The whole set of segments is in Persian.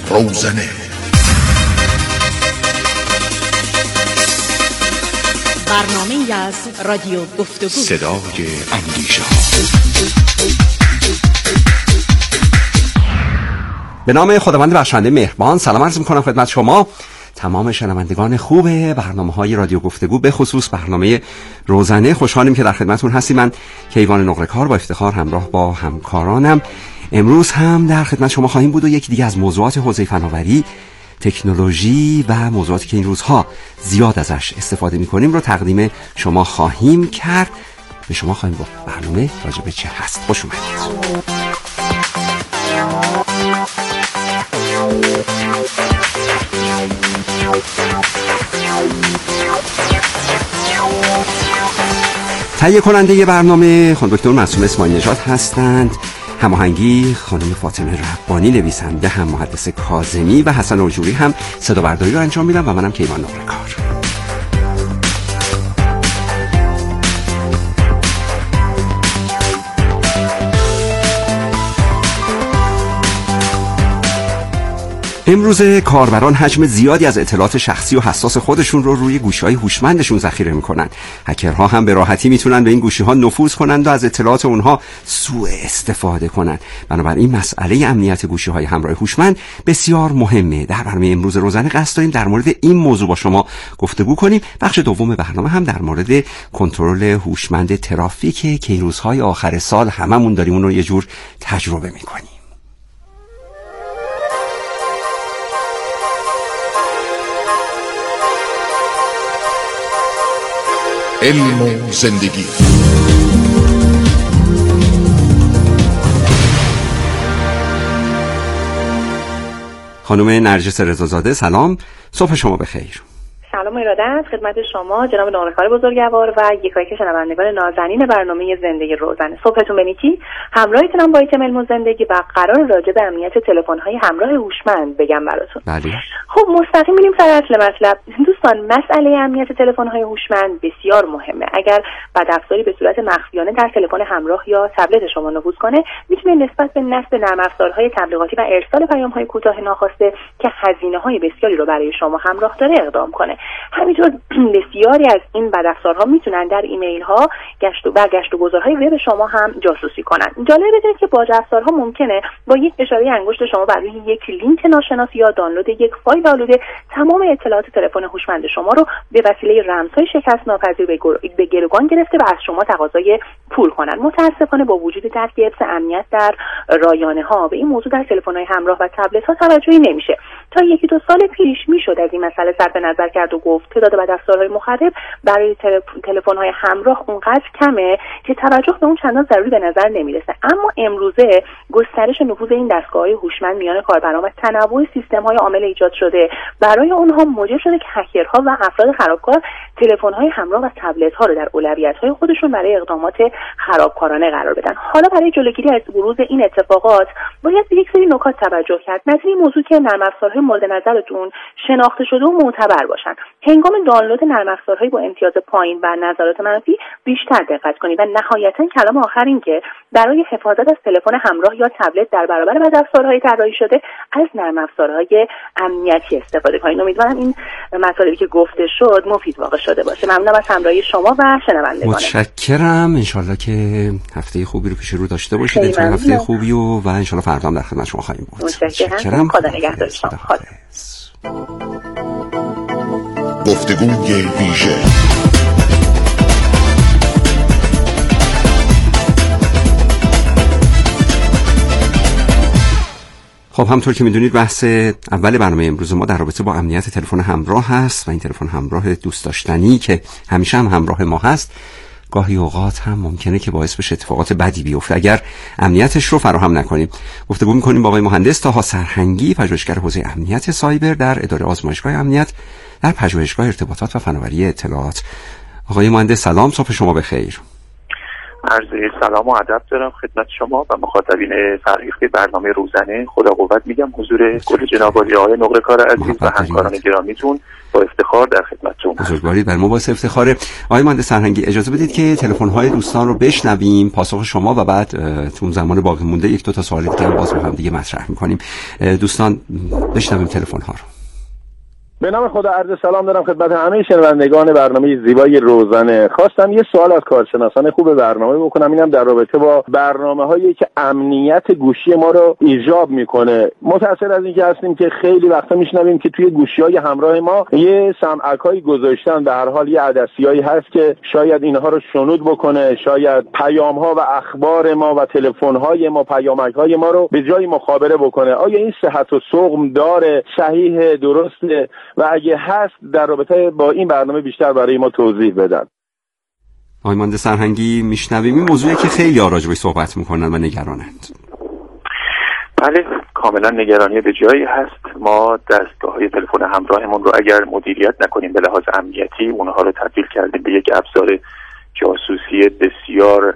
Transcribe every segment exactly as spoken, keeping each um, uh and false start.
روزنه. برنامه‌ای از رادیو گفتگو، صدای اندیشه. به نام خداوند بخشنده مهربان سلام عرض می‌کنم خدمت شما تمام شنوندگان خوب برنامه‌های رادیو گفتگو، به خصوص برنامه روزنه. خوشحالیم که در خدمتتون هستیم. من کیوان نقره‌کار با افتخار همراه با همکارانم امروز هم در خدمت شما خواهیم بود و یکی دیگه از موضوعات حوزه فناوری، تکنولوژی و موضوعاتی که این روزها زیاد ازش استفاده می‌کنیم رو تقدیم شما خواهیم کرد. به شما خواهیم گفت برنامه راجع به چه هست. خوش اومدید. تهیه کننده برنامه خانم دکتر معصومه اسماعیل نژاد هستند. هماهنگی خانم فاطمه ربانی، نویسنده هم محدث کاظمی و حسن اجوری هم صدا برداری رو انجام میدن و منم کیوان نقره‌کار. امروزه کاربران حجم زیادی از اطلاعات شخصی و حساس خودشون رو روی گوشی‌های هوشمندشون ذخیره می‌کنن. هکرها هم به راحتی میتونن به این گوشی‌ها نفوذ کنند و از اطلاعات اونها سوء استفاده کنند. بنابراین مسئله امنیت گوشی‌های همراه هوشمند بسیار مهمه. در برنامه امروز روزنه قصد داریم در مورد این موضوع با شما گفتگو کنیم. بخش دوم برنامه هم در مورد کنترل هوشمند ترافیک که روزهای آخر سال هممون داریم اون رو یه جور تجربه می‌کنیم. علم و زندگی. خانم نرجس رضازاده سلام، صبح شما بخیر. سلام و ارادت خدمت شما جناب نقره‌کار بزرگوار و یکایک شنوندگان نازنین برنامه زندگی روزنه. صبحتون بنیکی. همراهتونم با ایتم علم و زندگی و قرار راجع به امنیت تلفن‌های همراه هوشمند بگم براتون. بله. خب مستقیم میریم سر اصل مطلب. دوستان، مسئله امنیت تلفن‌های هوشمند بسیار مهمه. اگر بدافزاری به صورت مخفیانه در تلفن همراه یا تبلت شما نفوذ کنه، میتونه نسبت به نصب نرم افزارهای تبلیغاتی و ارسال پیام‌های کوتاه ناخواسته که هزینه‌های بسیاری رو برای شما همراه داره اقدام کنه. همینطور بسیاری از این بدافزارها میتونن در ایمیل ها گشت و برگشت و گذارهای وب شما هم جاسوسی کنن. جالب بدونید که بدافزارها ممکنه با یک اشاره انگشت شما بر روی یک لینک ناشناس یا دانلود یک فایل آلوده تمام اطلاعات تلفن هوشمند شما رو به وسیله رمزهای شکست ناپذیر به گروگان گرفته و از شما تقاضای پول کنن. متاسفانه با وجود درک حفظ امنیت در رایانه ها به این موضوع در تلفن‌های همراه و تبلت ها توجهی نمیشه. تا یکی دو سال پیش میشد از این مسئله صرف نظر کرد و گفت تعداد بدافزارهای مخرب برای تلفن‌های همراه اونقدر کمه که توجه به اون چندان ضروری به نظر نمیرسه. اما امروزه گسترش نفوذ این دستگاه‌های هوشمند میان کاربران و تنوع سیستم‌های عامل ایجاد شده برای اونها موجب شده که هکرها و افراد خرابکار تلفن‌های همراه و تبلت‌ها رو در اولویت‌های خودشون برای اقدامات خرابکارانه قرار بدن. حالا برای جلوگیری از بروز این اتفاقات باید به یک سری نکات توجه کرد. مثل این موضوع که نرم افزارهای مورد نظرتون شناخته شده و معتبر باشن. هنگام دانلود نرم افزارهای با امتیاز پایین و نظرات منفی بیشتر دقت کنید و نهایتاً کلام آخر این که برای حفاظت از تلفن همراه یا تبلت در برابر بدافزارهای طراحی شده از نرم افزارهای امنیتی استفاده کنید. امیدوارم این مطالبی که گفته شد مفید واقع شده باشه. ممنونم از همراهی شما و شنوندگان. متشکرم. انشالله که هفته خوبی رو پیش رو داشته باشید. این هفته خوبی و و انشالله فردا هم در خدمت شما خواهیم بود. متشکرم. خدا نگهدار شما. خدا. گفتگوی ویژه. خب همطور که میدونید بحث اول برنامه امروز ما در رابطه با امنیت تلفن همراه هست و این تلفن همراه دوست داشتنی که همیشه هم همراه ما هست گاهی اوقات هم ممکنه که باعث بشه اتفاقات بدی بیفته اگر امنیتش رو فراهم نکنیم. گفتگو می‌کنیم با آقای مهندس طاها سرهنگی، پژوهشگر حوزه امنیت سایبر در اداره آزمایشگاه امنیت در پژوهشگاه ارتباطات و فناوری اطلاعات. آقای مهندس سلام، صبح شما بخیر. عرض سلام و ادب دارم خدمت شما و مخاطبین فرهیخته برنامه روزانه. خدا قوت میگم حضور گل جناب عالی آقای نقره کار عزیز و همکاران گرامیتون با افتخار در خدمتتون. بزرگوارید، بر ما باعث افتخاره. آقای مهندس سرهنگی اجازه بدید که تلفن‌های دوستان رو بشنویم، پاسخ شما و بعد تو زمان باقی مونده یک دو تا سوال دیگه باز با هم دیگه مطرح می‌کنیم. دوستان بشنویم تلفن‌ها رو. به نام خدا عرض سلام دارم خدمت همه شنوندگان برنامه زیبای روزانه. خواستم یه سوال از کارشناسان خوب برنامه بکنم، اینم در رابطه با برنامه‌هایی که امنیت گوشی ما رو ایجاب میکنه. متأثر از اینکه هستیم که خیلی وقتا میشنویم که توی گوشی‌های همراه ما یه سمعکایی گذاشتن، به هر حال یه عدسیایی هست که شاید اینها رو شنود بکنه، شاید پیام‌ها و اخبار ما و تلفن‌های ما، پیامک‌های ما رو به جای مخابره بکنه. آیا این صحت و سقم داره؟ صحیح، درسته؟ و اگه هست در رابطه با این برنامه بیشتر برای ما توضیح بدن. آقای مهندس سرهنگی میشنویم این موضوعی که خیلی راجعش صحبت میکنن و نگرانند. بله، کاملا نگرانی به جایی هست. ما دستگاه‌های تلفن همراهمون رو اگر مدیریت نکنیم به لحاظ امنیتی، اونها رو تبدیل کردیم به یک ابزار جاسوسی بسیار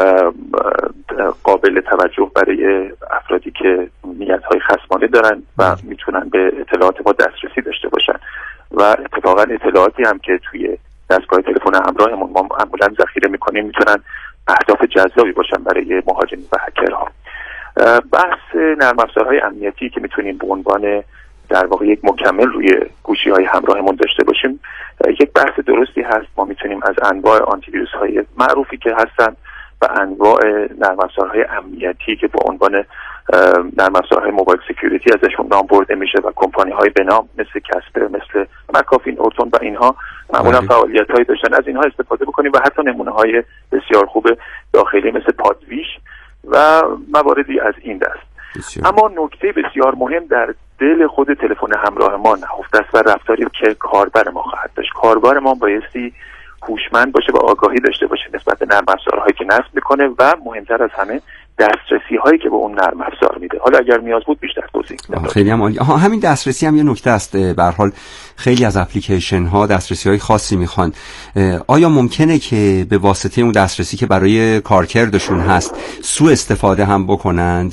قابل توجه برای افرادی که نیت‌های خصمانه دارن و میتونن به اطلاعات ما دسترسی داشته باشن و اتفاقا اطلاعاتی هم که توی دستگاه تلفن همراهمون ما معمولا ذخیره میکنیم میتونن اهداف جذابی باشن برای مهاجمین و هکرها. بحث نرم افزارهای امنیتی که میتونیم به عنوان در واقع یک مکمل روی گوشی‌های همراهمون داشته باشیم یک بحث درستی هست. ما میتونیم از انواع آنتی ویروس های معروفی که هستن و انواع نرم افزارهای امنیتی که با عنوان نرم افزارهای موبایل سکیوریتی ازشون نام برده میشه و کمپانی های به نام مثل کسپر، مثل مکافین، اورتون و اینها معمولا فعالیت هایی داشتن، از اینها استفاده بکنیم و حتی نمونه های بسیار خوب داخلی مثل پادویش و مواردی از این دست. بسیار. اما نکته بسیار مهم در دل خود تلفن همراه ما نهفته است و رفتاری که کاربر ما خواهد داشت. کاربر ما بایستی هوشمند باشه و آگاهی داشته باشه نسبت به نرم افزارهایی که نصب میکنه و مهمتر از همه دسترسی هایی که به اون نرم افزار میده. حالا اگر نیاز بود بیشتر توضیح میدم. خیلی هم عالی. همین دسترسی هم یه نکته است. به هر حال خیلی از اپلیکیشن ها دسترسی های خاصی میخوان. آیا ممکنه که به واسطه اون دسترسی که برای کارکردشون هست سوء استفاده هم بکنند؟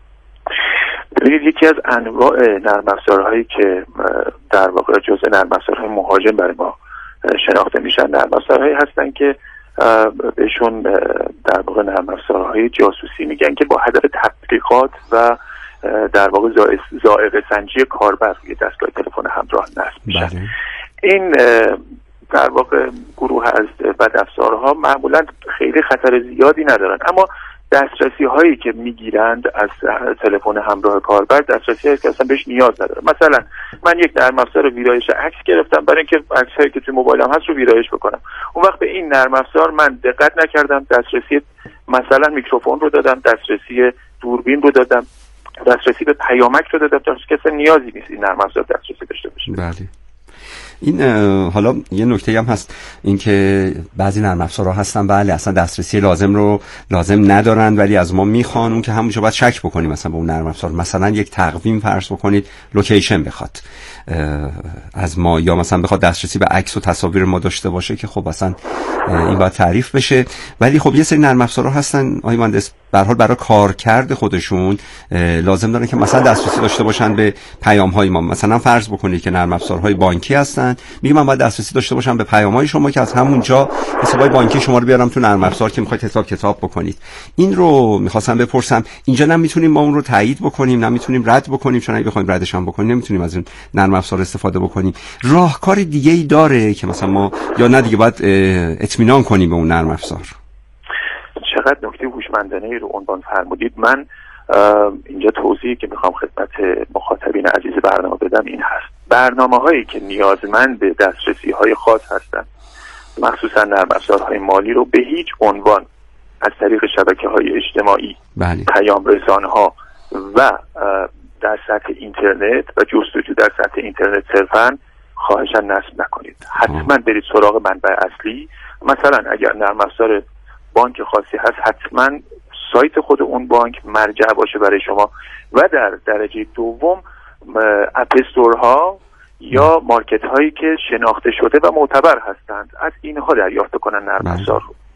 ببینید، یکی از انواع نرم افزارهایی که در واقع جزء نرم افزارهای مهاجم برای ما شناخته میشن نرم افزارهایی هستن که بهشون در واقع نرم افزارهای جاسوسی میگن که با هدف تبلیغات و در واقع ذائقه سنجی کاربر روی دستگاه تلفن همراه نصب میشن. این در واقع گروه از بدافزارها معمولا خیلی خطر زیادی ندارن، اما دسترسی هایی که میگیرند از تلفن همراه کاربر دسترسی هایی که اصلا بهش نیاز نداره. مثلا من یک نرم افزار ویرایش عکس گرفتم برای اینکه عکس هایی که توی موبایلم هست رو ویرایش بکنم. اون وقت به این نرم افزار من دقت نکردم، دسترسی مثلا میکروفون رو دادم، دسترسی دوربین رو دادم، دسترسی به پیامک رو دادم، در که اصلا نیازی نیست این نرم افزار دسترسی داشته باشه. بله. این حالا یه نکته هم هست، اینکه بعضی نرم افزارها هستن بله اصلا دسترسی لازم رو لازم ندارن ولی از ما میخوان، اون که همونجا باید شک بکنیم مثلا به اون نرم افزار. مثلا یک تقویم فرض بکنید لوکیشن بخواد از ما، یا مثلا بخواد دسترسی به عکس و تصاویر ما داشته باشه که خب اصلا این باید تعریف بشه. ولی خب یه سری نرم افزارها هستن آقای مهندس به هر حال برای کارکرد خودشون لازم دارن که مثلا دسترسی داشته باشن به پیام‌های ما. مثلا فرض بکنید که نرم افزارهای بانکی هستن، میگم من باید دسترسی داشته باشم به پیام‌های شما که از همونجا حسابای بانکی شما رو بیارم تو نرم افزار که می‌خواید حساب کتاب بکنید. این رو می‌خواستم بپرسم، اینجا نمیتونیم ما اون رو تایید بکنیم، نمیتونیم رد بکنیم، چون اگه بخوایم ردش هم بکنیم نمیتونیم از این نرم افزار استفاده بکنیم. راهکار دیگه‌ای داره که مثلا ما یا نه دیگه باید اطمینان کنیم به اون نرم افزار؟ چقدر نکته هوشمندانه رو عنوان فرمودید. من اینجا توضیحی که میخوام خدمت مخاطبین عزیز برنامه بدم این هست: برنامه هایی که نیازمند به دسترسی های خاص هستند، مخصوصا نرم افزارهای مالی، رو به هیچ عنوان از طریق شبکه های اجتماعی، بله. پیام رسان‌ها و در سطح اینترنت و جستجو در سطح اینترنت صرفاً خواهشاً نصب نکنید. حتما برید سراغ منبع اصلی. مثلا اگر نرم افزار بانک خاصی هست، حتما سایت خود اون بانک مرجع باشه برای شما و در درجه دوم اپ استورها یا مارکت هایی که شناخته شده و معتبر هستند، از اینها دریافت کنن نرم افزار رو.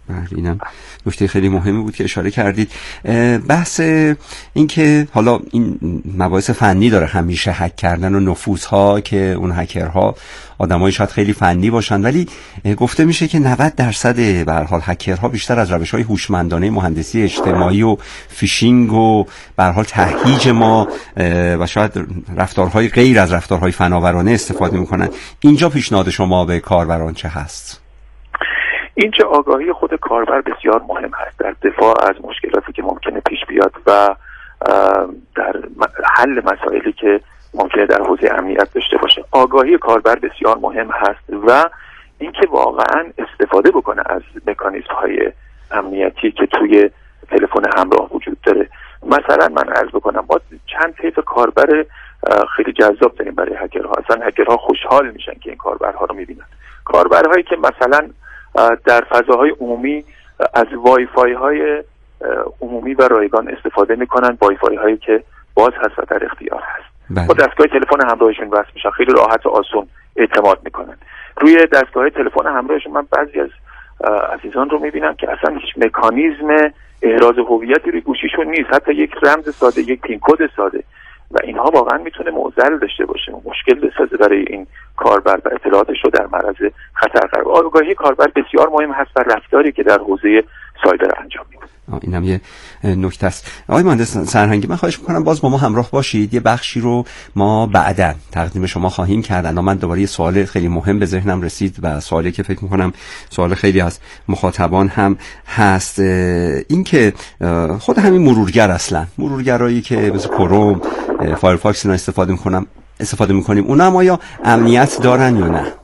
اینم نکته خیلی مهمی بود که اشاره کردید. بحث این که حالا این مباحث فنی داره همیشه، هک کردن و نفوذها که اون هکرها آدمای شاید خیلی فنی باشن، ولی گفته میشه که نود درصد به هر حال هکرها بیشتر از روش‌های هوشمندانه مهندسی اجتماعی و فیشینگ و به هر حال تهییج ما و شاید رفتارهای غیر از رفتارهای فناورانه استفاده میکنن. اینجا پیشنهاد شما به کاربران چه هست؟ اینجا آگاهی خود کاربر بسیار مهم هست در دفاع از مشکلاتی که ممکنه پیش بیاد و در حل مسائلی که ممکنه در حوزه امنیت داشته باشه. آگاهی کاربر بسیار مهم هست و اینکه واقعا استفاده بکنه از مکانیزم های امنیتی که توی تلفن همراه وجود داره. مثلا من عرض بکنم ما چند طیف کاربر خیلی جذاب داریم برای هکرها. اصلا هکرها خوشحال میشن که این کاربرها رو میبینن. کاربرهایی که مثلا در فضاهای عمومی از وای فای های عمومی و رایگان استفاده میکنن، وای فای هایی که باز هست و در اختیار هست. با دستگاه تلفن همراهشون وصل میشن، خیلی راحت و آسون اعتماد میکنن. روی دستگاه تلفن همراهشون من بعضی از عزیزان رو میبینم که اصلا هیچ مکانیزم احراز هویتی روی گوشیشون نیست، حتی یک رمز ساده، یک پین کد ساده، و اینها واقعا میتونه معضل داشته باشه و مشکل بسازه برای این کاربر و اطلاعاتش رو در معرض خطر قرار. آگاهی کاربر بسیار مهم هست و رفتاری که در حوزه سایبر انجام میده. اینم یه نکته است. آقای مهندس سرهنگی، من خواهش میکنم باز با ما همراه باشید. یه بخشی رو ما بعداً تقدیم شما خواهیم کرد. اما من دوباره یه سوال خیلی مهم به ذهنم رسید و سوالی که فکر میکنم سوال خیلی از مخاطبان هم هست، این که خود همین مرورگر، اصلا مرورگرایی که مثل کروم، فایرفاکس اینا استفاده میکنم استفاده میکنیم، اونا هم آیا امنیت دارن یا نه؟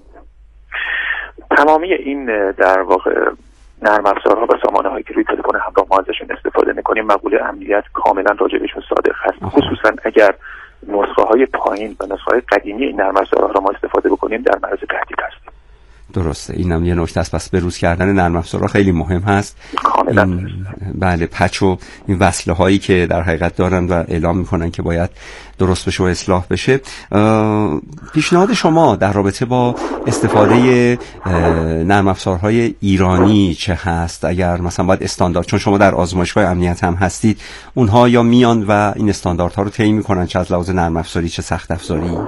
تمامی این در واقع نرم افزارها و سامانه هایی که روی تلفن همراه ما ازشون استفاده میکنیم مقوله امنیت کاملا راجع بهشون صادق هست. خصوصا اگر نسخه های پایین و نسخه های قدیمی این نرم افزارها را ما استفاده بکنیم در معرض تهدید هستیم. درسته، اینم یه نکته است. پس بروز کردن نرم افزارها خیلی مهم هست. کاملا. بله، پچ و این وصله هایی که در حقیقت دارن و اعلام میکنن که باید درست بشه و اصلاح بشه. پیشنهاد شما در رابطه با استفاده نرم افزارهای ایرانی چه هست؟ اگر مثلا باید استاندارد، چون شما در آزمایشگاه امنیت هم هستید، اونها یا میان و این استانداردها رو طی میکنن، چه از لحاظ نرم افزاری چه سخت افزاری؟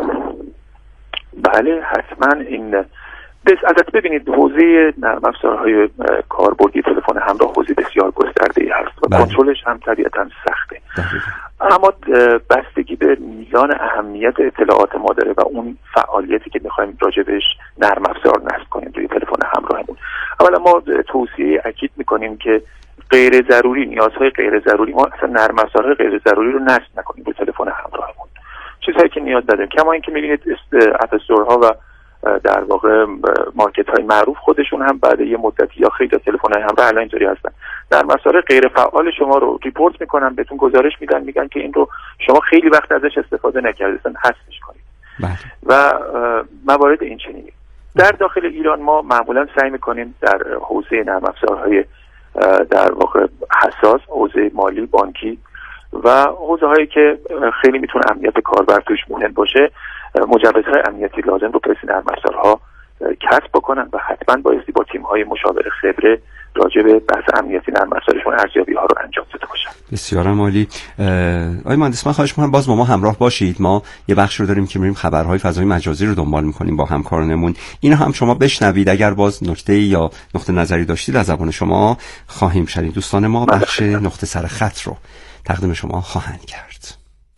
بله حتما. این بس ازت ببینید حوزه نرم افزارهای کاربردی تلفن همراه حوزه بسیار گسترده‌ای هست و بله. کنترلش هم طبیعتاً سخته. دقیقا. اما بستگی به میزان اهمیت اطلاعات ما داره و اون فعالیتی که می‌خوایم راجع بهش نرم افزار نصب کنیم روی تلفن همراهمون. اولا ما توصیه اکید می‌کنیم که غیر ضروری، نیازهای غیر ضروری، ما اصلا نرم افزارهای غیر ضروری رو نصب نکنیم روی تلفن همراهمون. چیزهایی که نیاز داریم، کما اینکه می‌بینید اپ استورها و در واقع مارکت های معروف خودشون هم بعد یه مدتی یا خیلی تلفن های همراه الان اینطوری هستن، در مسائل غیر فعال شما رو ریپورت میکنن، بهتون گزارش میدن، میگن که این رو شما خیلی وقت ازش استفاده نکردید، حذفش کنید. بله. و موارد این چنینی در داخل ایران ما معمولا سعی میکنیم در حوزه نرم افزارهای در واقع حساس، حوزه مالی، بانکی و حوزه هایی که خیلی میتونه امنیت کاربر توش مهم باشه، مجوزهای امنیتی لازم رو پس نرم افزارها کسب بکنن و حتما بایستی با تیم‌های مشاور خبره راجع به بحث امنیتی نرم افزارشون ارزیابی‌ها رو انجام داده باشن. بسیار عالی. آقای مهندس، من خواهش می‌کنم باز با ما همراه باشید. ما یه بخش رو داریم که می‌ریم خبرهای فضای مجازی رو دنبال می‌کنیم با همکارانمون. این هم شما بشنوید، اگر باز نکته‌ای یا نقطه نظری داشتید از زبان شما خواهیم شنید. دوستان ما بخش نقطه سر خط رو تقدیم شما خواهند کرد.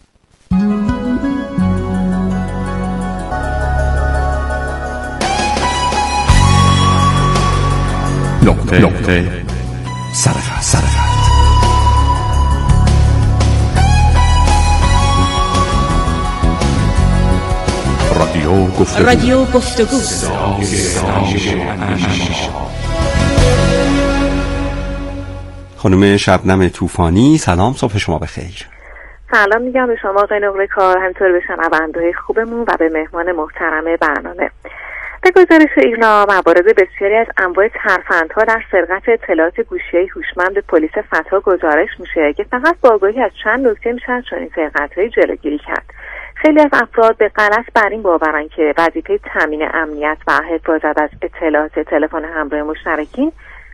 نقطه, نقطه سرخط سرخط رادیو گفتگو رادیو گفتگو خانم شبنم طوفانی، سلام، صبح شما بخیر. سلام میگم به شما آقای نقره کار، همینطور به شنونده‌های خوبمون و به مهمان محترم برنامه. به گزارش ایرنا موارد بسیاری از انواع ترفندها در سرقت اطلاعات گوشی‌های هوشمند پلیس فتا گزارش میشه که فقط با آگاهی از چند نکته میشه از چنین سرقت‌هایی جلوگیری کرد. خیلی از افراد به غلط بر این باورن که وظیفه تامین امنیت و حفاظت از اطلاعات تلفن همراه مشترکین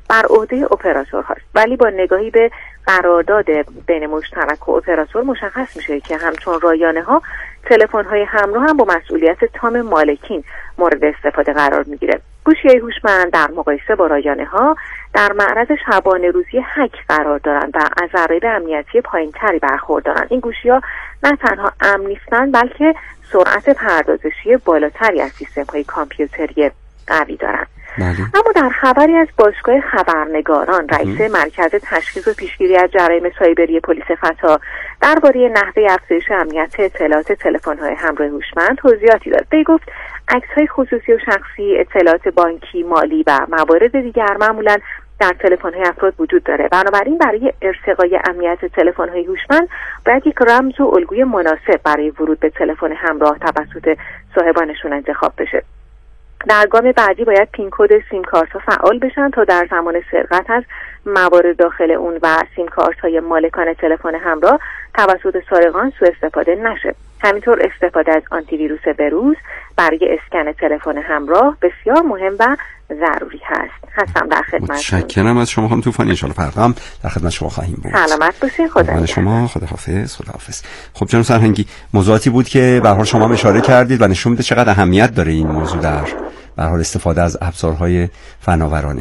بر عهده اپراتور هست، ولی با نگاهی به قرارداد بین مشترک و اپراتور مشخص میشه که همچون رایانه ها تلفن های همراه هم با مسئولیت تام مالکین مورد استفاده قرار میگیره. گوشی هوشمند در مقایسه با رایانه ها در معرض شبانه روزی هک قرار دارند و از ضرایب امنیتی پایینتری برخوردارند. این گوشی ها نه تنها امن نیستند بلکه سرعت پردازشی بالاتری از سیستم های کامپیوتری قوی دارند. بله. اما در خبری از باشگاه خبرنگاران، رئیس مرکز تشخیص و پیشگیری از جرایم سایبری پلیس فتا درباره نحوه افزایش امنیت اطلاعات تلفن‌های همراه هوشمند توضیحاتی داد. وی گفت عکس‌های خصوصی و شخصی، اطلاعات بانکی، مالی و موارد دیگر معمولاً در تلفن‌های افراد وجود داره. بنابراین برای ارتقای امنیت تلفن‌های هوشمند باید یک رمز و الگوی مناسب برای ورود به تلفن همراه توسط صاحبانشون انتخاب بشه. در گام بعدی باید پین کد سیم کارت ها فعال بشن تا در زمان سرقت از موارد داخل اون و سیم کارت های مالکان تلفن همراه توسط سارقان سوء استفاده نشه. همینطور استفاده از آنتی ویروس بروز برای اسکن تلفن همراه بسیار مهم و ضروری هست. هستم در خدمت. متشکرم از شما خانم طوفانی. ان شاء الله فردا هم در خدمت شما خواهیم بود. سلامت باشید. خدا شما. خداحافظ. خداحافظ. خب جناب سرهنگی، موضوعاتی بود که به هر حال شما هم اشاره کردید و نشون میده چقدر اهمیت داره این موضوع در به هر حال استفاده از ابزارهای فناورانه.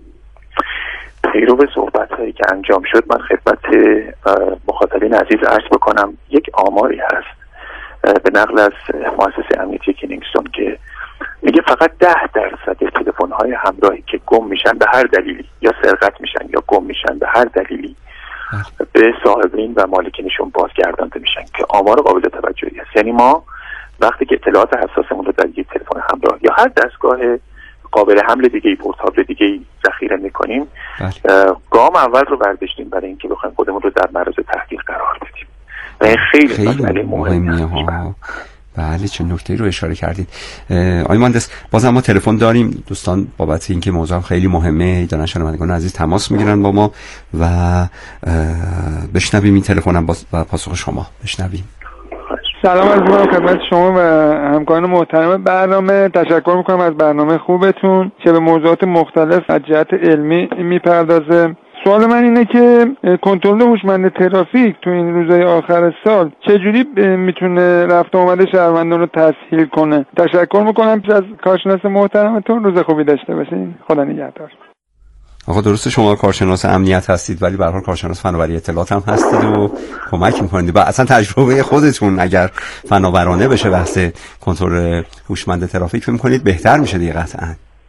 پیرو به صحبت‌هایی که انجام شد من خدمت مخاطبین عزیز عرض بکنم یک آماری هست به نقل از مؤسسه امنیتی کینگستون که میگه فقط ده درصد تلفن‌های همراهی که گم میشن به هر دلیلی یا سرقت میشن یا گم میشن به هر دلیلی به صاحبین و مالکینشون بازگردانده میشن که آمار قابل توجهی است. یعنی ما وقتی که اطلاعات حساسمون رو در یک تلفن همراه یا هر دستگاه قابل حمل دیگه پورتابل دیگه ذخیره میکنیم، گام اول رو برداشتیم برای اینکه بخوایم خودمون رو در معرض تحقیق قرار بدیم. و این خیلی, خیلی مسئله مهمیه ها. بله، چه نکته‌ای رو اشاره کردید. آقای مهندس، بازم ما تلفن داریم. دوستان بابت اینکه موضوع خیلی مهمه دانش شنوندگان عزیز تماس میگیرن با ما و بشنویم این تلفن هم با پاسخ شما. بشنویم. سلام عرض می‌کنم خدمت شما و همکاران محترم برنامه. تشکر می‌کنم از برنامه خوبتون که به موضوعات مختلف از جهت علمی میپردازه. سوال من اینه که کنترل هوشمند ترافیک تو این روزهای آخر سال چجوری میتونه رفت و آمد شهروندان رو تسهیل کنه؟ تشکر میکنم از کارشناس محترمتون. روز خوبی داشته باشین. خدا نگهدار. آقا درسته شما کارشناس امنیت هستید ولی به هر حال کارشناس فناوری اطلاعات هم هستید و کمک میکنید و اصلا تجربه خودتون اگر فناورانه بشه بحث کنترل هوشمند ترافیک فکر میکنید بهتر میشه دیگه قطعاً.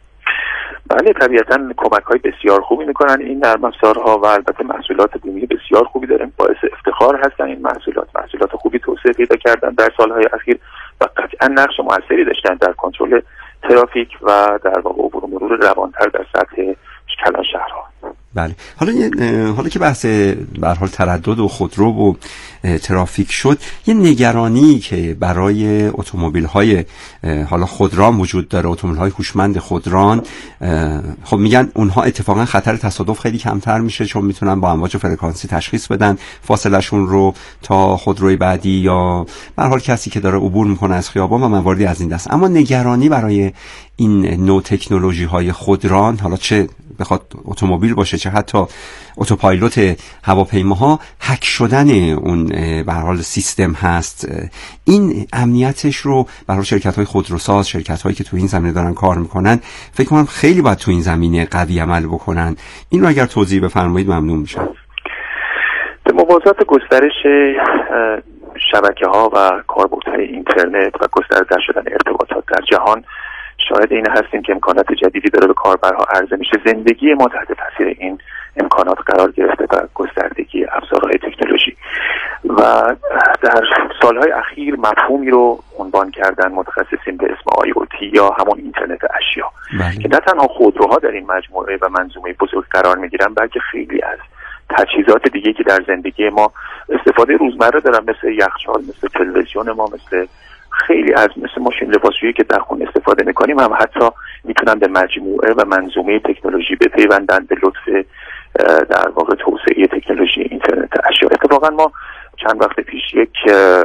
بله طبیعتاً کمک های بسیار خوبی میکنن این نرم افزارها و البته محصولات بومی بسیار خوبی دارن، باعث افتخار هستن. این محصولات محصولات خوبی توسعه پیدا کردن در سالهای اخیر و قطعاً نقش موثری داشتن در کنترل ترافیک و در واقع عبور و مرور روانتر در سطح کلان شهرها. بله، حالا حالا که بحث به هر حال تردد و خودرو و ترافیک شد، یه نگرانی که برای اتومبیل‌های حالا خودران وجود داره، اتومبیل‌های هوشمند خودران، خب میگن اونها اتفاقا خطر تصادف خیلی کمتر میشه چون میتونن با امواج فرکانسی تشخیص بدن فاصله شون رو تا خودروی بعدی یا به هر حال کسی که داره عبور میکنه از خیابان و مواردی از این دست. اما نگرانی برای این نوع تکنولوژی‌های خودران، حالا چه بخواد اتومبیل باشه چه حتی اتوپایلوت هواپیماها، هک شدن اون به هر حال سیستم هست. این امنیتش رو به هر حال شرکت‌های خودروساز، شرکت‌هایی که تو این زمینه دارن کار میکنن، فکر کنم خیلی باید تو این زمینه قوی عمل بکنن. این رو اگر توضیح بفرمایید ممنون میشم. به موازات گسترش شبکه‌ها و کاربردهای اینترنت و گسترده شدن ارتباطات در جهان شاهد این هستیم که امکانات جدیدی داره به کاربرها عرضه میشه. زندگی ما تحت تاثیر این امکانات قرار گرفته و گستردگی ابزارهای تکنولوژی و در سالهای اخیر مفهومی رو عنوان کردن متخصصین به اسم آی او تی یا همون اینترنت اشیا بله. که نه تنها خودروها در این مجموعه و منظومه بزرگ قرار میگیرن بلکه خیلی از تجهیزات دیگه که در زندگی ما استفاده روزمره دارن، مثل یخچال، مثل تلویزیون ما، مثل خیلی از مثل ماشین لباسشویی که در خونه استفاده میکنیم هم حتی میتونن به مجموعه و منظومه تکنولوژی بپیوندن به لطف در واقع توسعه تکنولوژی اینترنت اشیا. اتفاقا ما چند وقت پیش یک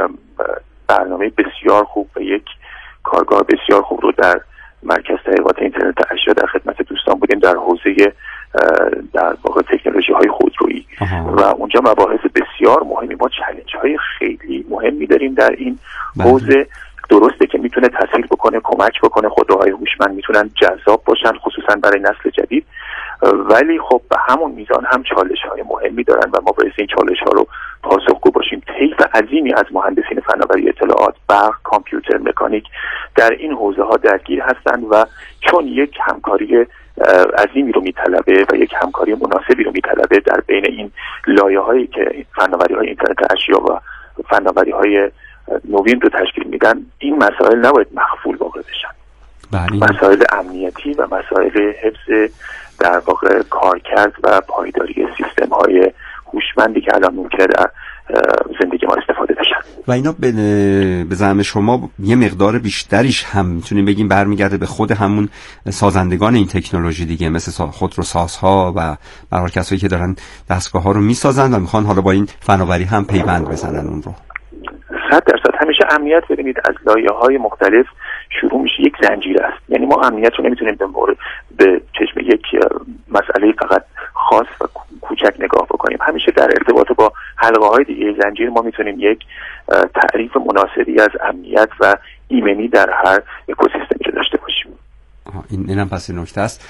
برنامه بسیار خوب و یک کارگاه بسیار خوب رو در مرکز تحقیقات اینترنت اشیا در خدمت دوستان بودیم در حوزه در واقع تکنولوژی های خودرویی و اونجا مباحث بسیار مهمی، ما چالش های خیلی مهمی داریم در این حوزه. درسته که میتونه تسهیل بکنه، کمک بکنه، خودروهای هوشمند میتونن جذاب باشن خصوصا برای نسل جدید، ولی خب به همون میزان هم چالش های مهمی دارن و ما باید این چالش ها رو پاسخگو باشیم. طیف عظیمی از مهندسین فناوری اطلاعات، برق، کامپیوتر، مکانیک در این حوزه ها درگیر هستند و چون یک همکاری عظیمی رو میطلبه و یک همکاری مناسبی رو میطلبه در بین این لایه هایی که فناوری های اینترنت اشیا و فناوری های نوین رو تشکیل میدن، این مسائل نباید مخفول واقع بشن. بله. مسائل امنیتی و مسائل حفظ در واقع کارکرد و پایداری سیستم های هوشمندی که الان ممکنه در زندگی ما استفاده بشن و اینا به زعم شما یه مقدار بیشتریش هم میتونیم بگیم برمیگرده به خود همون سازندگان این تکنولوژی دیگه، مثل خودروسازها و به هر حال کسایی که دارن دستگاه ها رو میسازن و میخوان حالا با این فناوری هم پیوند بزنن اون رو. صد درصد. همیشه امنیت ببینید از لایه‌های مختلف شروع میشه، یک زنجیره است. یعنی ما امنیت رو نمیتونیم به مورد به چشم یک مسئله فقط خاص و کوچک نگاه بکنیم. همیشه در ارتباط با حلقه‌های دیگه زنجیر ما میتونیم یک تعریف مناسبی از امنیت و ایمنی در هر اکوسیستمی رو داشته باشیم. این اینم پس نکته است.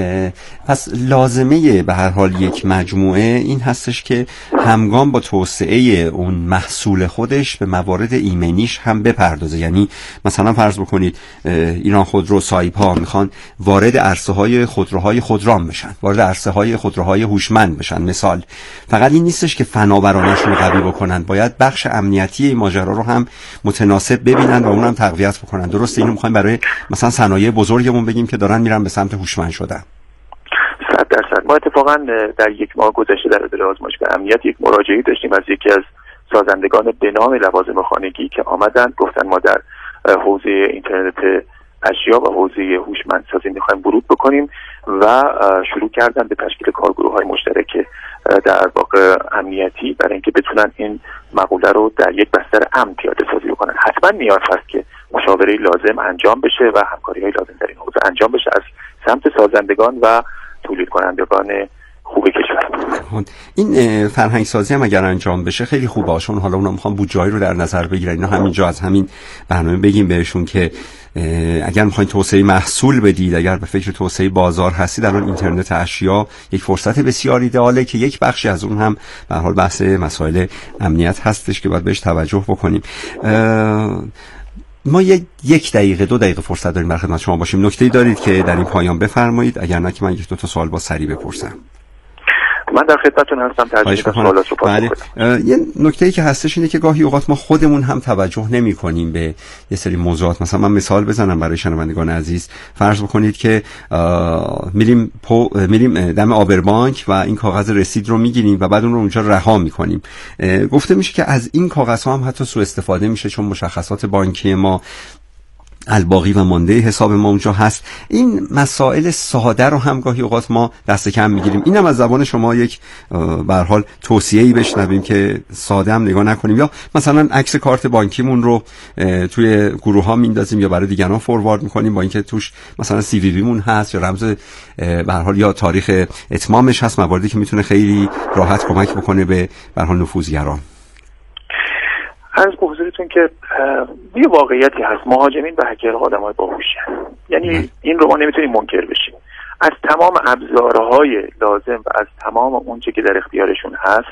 پس لازمه به هر حال یک مجموعه این هستش که همگام با توسعه اون محصول خودش به موارد ایمنیش هم بپردازه. یعنی مثلا فرض بکنید ایران خودرو، سایپا میخوان وارد عرصه های خودروهای خودران بشن، وارد عرصه های خودروهای هوشمند بشن. مثال فقط این نیستش که فناورانشون رو قوی بکنن، باید بخش امنیتی این ماجرا رو هم متناسب ببینن و اونم تقویت بکنن. درسته اینو میخوایم برای مثلا صنایع بزرگمون بگیم که دارن میرن به سمت هوشمند شدن. صد درصد. ما اتفاقا در یک ماه گذشته در اداره آزمایشگاه امنیت یک مراجعه داشتیم از یکی از سازندگان به نام لوازم خانگی که آمدن گفتن ما در حوزه اینترنت اشیا و حوزه هوشمندسازی میخوایم ورود بکنیم و شروع کردن به تشکیل کارگروه‌های مشترک در واقع امنیتی برای اینکه بتونن این مقوله رو در یک بستر امن پیاده سازی بکنن. حتما نیاز هست که مشاوره لازم انجام بشه و همکاری‌های لازم در این حوزه انجام بشه از سمت سازندگان و تولید کنندگان خوب کشور. این فرهنگ سازی هم اگر انجام بشه خیلی خوبه، چون حالا اونا میخوان بودجه‌ای رو در نظر بگیرن. اینا همینجا از همین برنامه بگیم بهشون که اگر میخواین توسعه محصول بدید، اگر به فکر توسعه بازار هستید، الان اینترنت اشیا یک فرصت بسیار ایدئاله که یک بخشی از اون هم به هر حال بحث مسائل امنیت هستش که باید بهش توجه بکنیم. ما یک یک دقیقه دو دقیقه فرصت داریم در خدمت شما باشیم. نکته‌ای دارید که در این پایان بفرمایید؟ اگر نه که من یک دو تا سوال با سری بپرسم. من در خدمتتون هستم. ترجیح میدم سوالات رو پاسخ بدم. یه نکته‌ای که هستش اینه که گاهی اوقات ما خودمون هم توجه نمی‌کنیم به یه سری موضوعات. مثلا من مثال بزنم برای شنوندگان عزیز. فرض بکنید که میریم پو میریم دم آبربانک و این کاغذ رسید رو میگیریم و بعد اون رو اونجا رها می‌کنیم. گفته میشه که از این کاغذها هم حتی سوء استفاده میشه، چون مشخصات بانکی ما الباقی و مانده حساب ما اونجا هست. این مسائل ساده رو هم گاهی اوقات ما دست کم میگیریم. اینم از زبان شما یک به هر حال توصیه‌ای بشنویم که ساده هم نگاه نکنیم، یا مثلا عکس کارت بانکیمون رو توی گروه ها میندازیم یا برای دیگران فوروارد میکنیم با اینکه توش مثلا سی وی وی مون هست یا رمز به هر حال یا تاریخ اتمامش هست، مواردی که میتونه خیلی راحت کمک بکنه به به هر حال نفوذگران. عرض به حضورتون که یه واقعیتی هست، مهاجمین و هکرها آدمای باهوشن. یعنی این رو ما نمیتونیم منکر بشیم. از تمام ابزارهای لازم و از تمام اونچه که در اختیارشون هست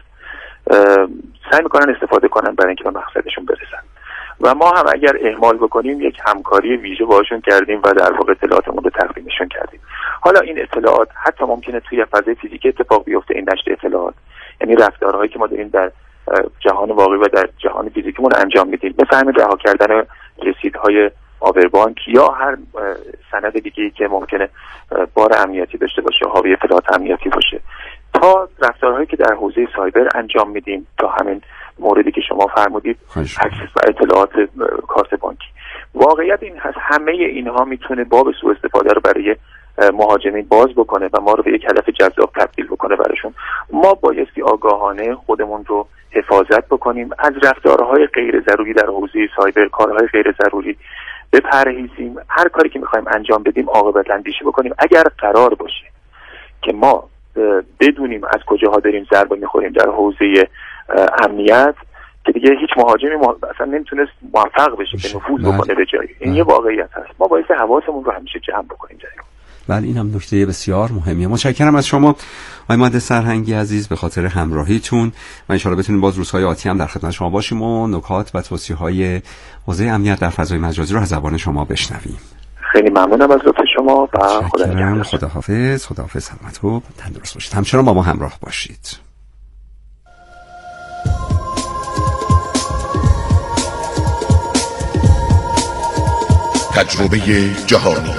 سعی میکنن استفاده کنن برای اینکه به مقصدشون برسن و ما هم اگر اهمال بکنیم یک همکاری ویژه باشون کردیم و در واقع اطلاعاتمون رو تقدیمشون کردیم. حالا این اطلاعات حتی ممکنه توی فضای فیزیکی اتفاق بیفته، این نشر اطلاعات، یعنی رفتارهایی که ما داریم در جهان واقعی و در جهان فیزیکیمون انجام میدیم، مثل همین رها کردن رسیدهای آبربانک یا هر سند دیگه‌ای که ممکنه بار امنیتی داشته باشه، حاوی اطلاعات امنیتی باشه، تا رفتارهایی که در حوزه سایبر انجام میدیم، تا همین موردی که شما فرمودید، اکسس و اطلاعات کارت بانکی. واقعیت این هست همه اینها میتونه باب سوء استفاده رو برای مهاجمین باز بکنه و ما رو به یک هدف جذاب تبدیل بکنه براشون. ما بایستی آگاهانه خودمون رو حفاظت بکنیم، از رفتارهای غیر ضروری در حوزه سایبر، کارهای غیر ضروری بپرهیزیم، هر کاری که میخوایم انجام بدیم عاقبت اندیشی بکنیم. اگر قرار باشه که ما بدونیم از کجاها داریم ضربه میخوریم در حوزه امنیت که دیگه هیچ مهاجمی اصلا نمیتونست موفق بشه که نفوذ بکنه به جایی. این یه واقعیت هست. ما باید حواسمون رو همیشه جمع بکنیم در این. بله این هم نکته بسیار مهمیه. متشکرم از شما آقای مهندس سرهنگی عزیز به خاطر همراهیتون و ان شاءالله بتونیم باز روزهای آتی هم در خدمت شما باشیم و نکات و توصیه‌های حوزه امنیت در فضای مجازی رو از زبان شما بشنویم. خیلی ممنونم از لطف شما و خدا نگهدار. خداحافظ. خداحافظ. سلامت و تندرست باشید. همچنان با ما همراه باشید. تجربه جهانی.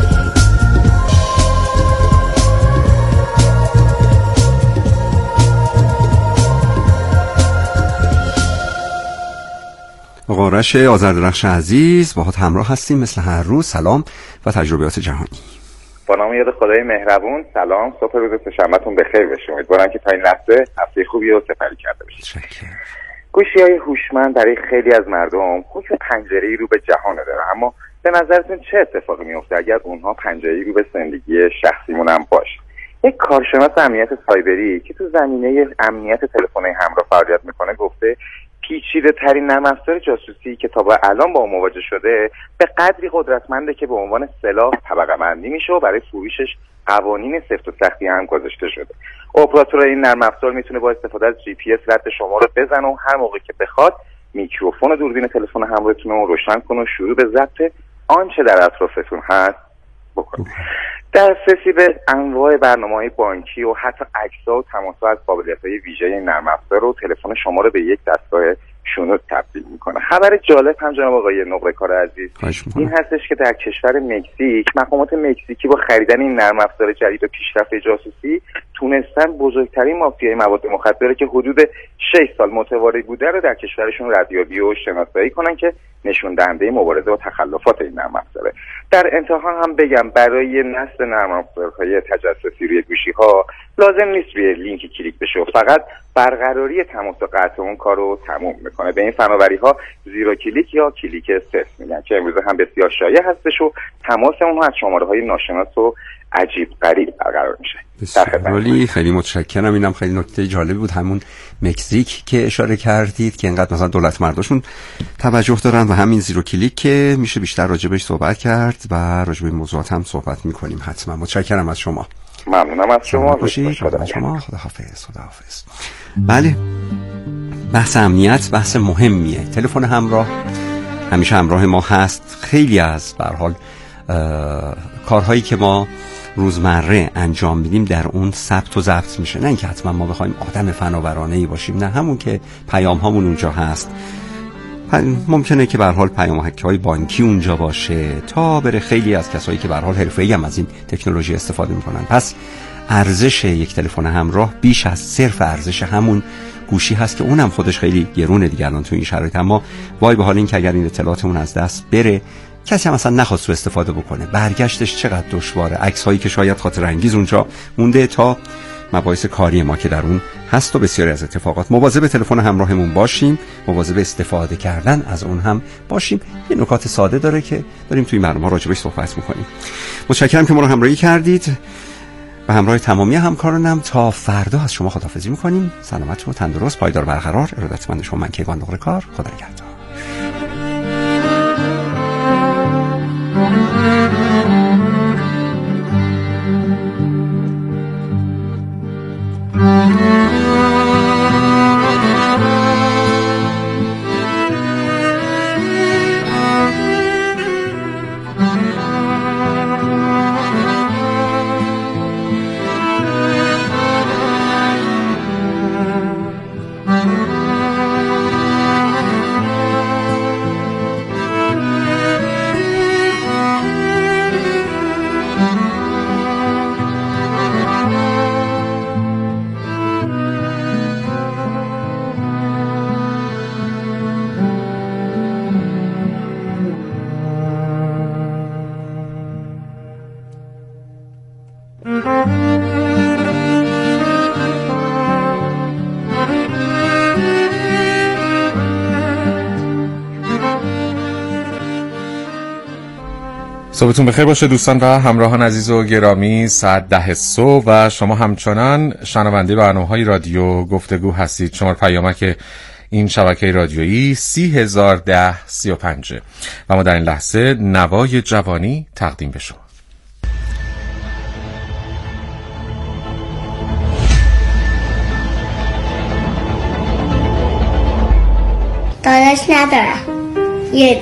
آقا آرش آذردرخش عزیز باهات همراه هستیم مثل هر روز. سلام و تجربیات جهانی. با نام یاد خدای مهربون. سلام، صبح روز سه‌شنبهتون بخیر باشه. امیدوارم که تا این لحظه هفته خوبی رو سپری کرده باشید. گوشی‌های هوشمند برای خیلی از مردم حکم پنجره‌ای رو به جهان داره، اما به نظرتون چه اتفاقی میفته اگر اونها پنجره‌ای رو به زندگی شخصیمون هم باشه؟ یک کارشناس امنیت سایبری که تو زمینه امنیت تلفن‌های همراه فعالیت میکنه گفته پیچیده ترین نرم افزار جاسوسی که تا به الان با اون مواجه شده به قدری قدرتمنده که به عنوان سلاح طبقه بندی میشه و برای فروشش قوانین سفت و سختی هم گذاشته شده. اپراتور این نرم افزار میتونه با استفاده از جی پی اس رد شما رو بزنه و هر موقع که بخواد میکروفون و دوربین تلفن همراهتون رو روشن کنه و شروع به ضبط آنچه در اطرافتون هست بکنه. دسترسی به انواع برنامه‌های بانکی و حتی عکس‌ها و تماس‌ها از قابلیت‌های ویژه این نرم افزار و تلفن شما رو به یک دستگاه شنود تبدیل میکنه. خبر جالب هم جناب آقای نقره‌کار عزیز این هستش که در کشور مکزیک مقامات مکزیکی با خریدن این نرم افزار جدید و پیشرفت جاسوسی تونستن بزرگترین مافیای مواد مخدره که حدود شش سال متوارد بوده رو در کشورشون ردیابی و شناسایی کنن که نشون دهنده مبارزه با تخلفات این نرم افزاره. در انتها هم بگم برای نصب نرم افزارهای تجسسی روی گوشی‌ها لازم نیست روی لینک کلیک بشه و فقط برقراری تماس و قطع اون کارو تموم میکنه. به این فناوری‌ها زیرو کلیک یا کلیک صفر میگن که امروز هم بسیار شایع هستش و تماس اونها از شماره‌های ناشناس و عجیب غریب برقرار میشه. خیلی خیلی متشکرم. اینم خیلی نکته جالبی بود، همون مکزیک که اشاره کردید که اینقدر مثلا دولت مرداشون توجه دارن و همین زیرو کلیک که میشه بیشتر راجبش صحبت کرد و راجب این موضوعات هم صحبت میکنیم حتما. متشکرم از شما. ممنونم از شما. باشید. خدا شما. خداحافظ. خداحافظ. بله بحث امنیت بحث مهمیه. تلفن همراه همیشه همراه ما هست. خیلی از به هر حال کارهایی که ما روزمره انجام میدیم در اون ثبت و ضبط میشه. نه اینکه حتما ما بخوایم آدم فناورانه‌ای باشیم، نه، همون که پیام هامون اونجا هست. ممکنه که به هر حال پیامک‌های بانکی اونجا باشه تا بره خیلی از کسایی که به هر حال حرفه‌ای هم از این تکنولوژی استفاده میکنن. پس ارزش یک تلفن همراه بیش از صرف ارزش همون گوشی هست که اونم خودش خیلی گرونه دیگه الان تو این شرایط. اما وای به حال این که اگر این اطلاعاتمون از دست بره، کسی هم اصلا نخواست رو استفاده بکنه، برگشتش چقدر دشواره. عکس هایی که شاید خاطر انگیز اونجا مونده تا مباحث کاری ما که در اون هست و بسیاری از اتفاقات. مواظب تلفن همراهمون باشیم، مواظب استفاده کردن از اون هم باشیم. یه نکات ساده داره که داریم توی برنامه راجبش صحبت میکنیم. متشکرم که ما رو همراهی کردید. و همراه تمامی همکارانم تا فردا از شما خداحافظی میکنیم. سلامت و تندرست، پایدار برقرار. ارادتمند شما من کیوان نقره‌کار. خدا نگهدار. صبحتون بخیر باشه دوستان و همراهان عزیز و گرامی. ساعت ده صبح و شما همچنان شنونده برنامه‌های رادیو گفتگو هستید. شماره پیامک این شبکه رادیویی سی هزار ده سی و پنج و ما در این لحظه نوای جوانی تقدیم به شما. داداش ندارم، یه